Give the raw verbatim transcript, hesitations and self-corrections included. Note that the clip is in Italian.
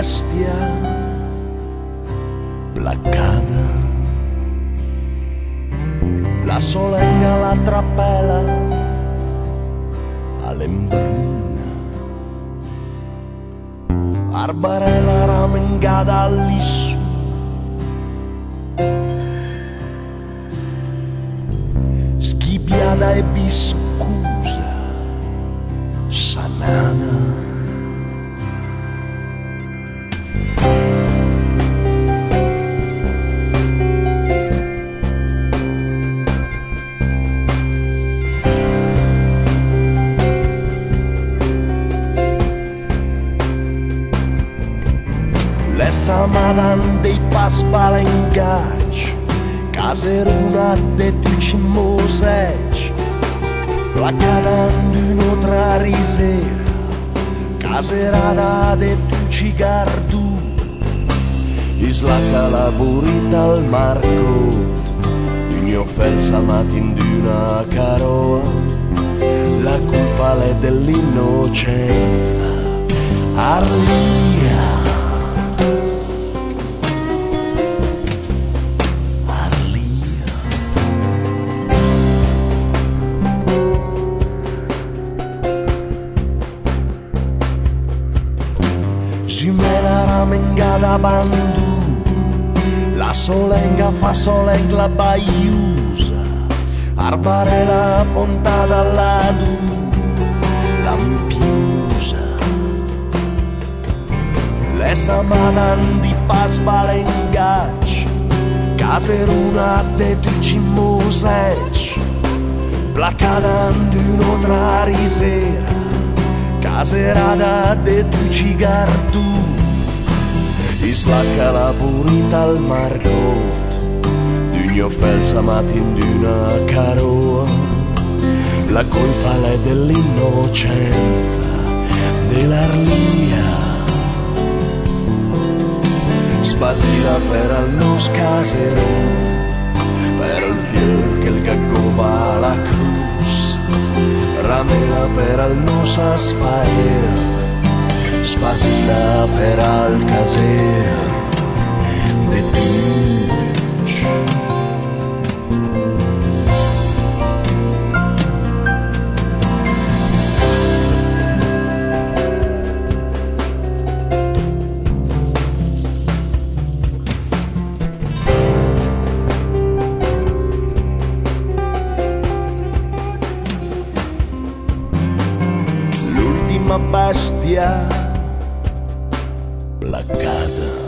bestia placcata, la solenga la trappela all'embruna, arbarella ramengata all'issu, schippiata e biscusa sanana. L'essa madan dei paspalengacci, caseruna de tuci mosec, placadan d'un'altra risera, caserada de tuci gardu, islacca la burita al marcot, d'ugno felsa matin d'una caroa, la colpa è dell'innocenza, Arlia. Jumela ramengata bandu, la solenga fa soleng la baiusa, arbarella pontata all'adu, lampiusa. L'essa madan di pasbalengacci, caseruna de tuci mosec, placadan d'un'altra risera, caserada de tuci gardu, islacca la burita al marcot, d'ugno felsa matin d'una caroa, la colpa è dell'innocenza dell'Arlia. Spasila per al nos casero, per il fiel che il gaggoba la cruz, ramela per al nos aspaer, spasila per al caser de tuci. L'ultima bestia placcata.